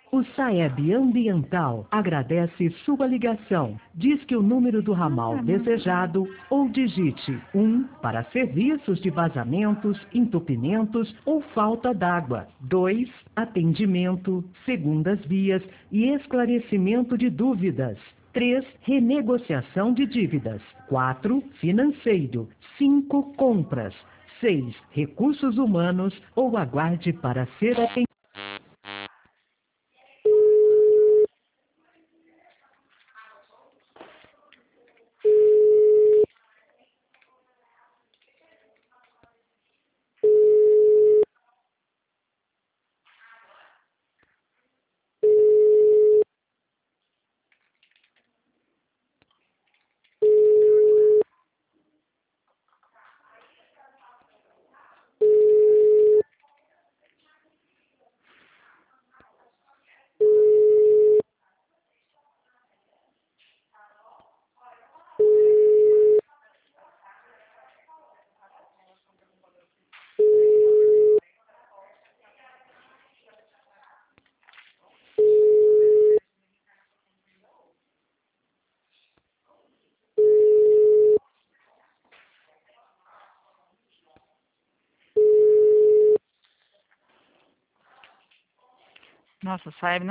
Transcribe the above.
O SAEB Ambiental agradece sua ligação. Disque o número do ramal desejado ou digite 1 para serviços de vazamentos, entupimentos ou falta d'água. 2, atendimento, segundas vias e esclarecimento de dúvidas. 3, renegociação de dívidas. 4, financeiro. 5, compras. 6, recursos humanos ou aguarde para ser atendido. Nossa, Saeb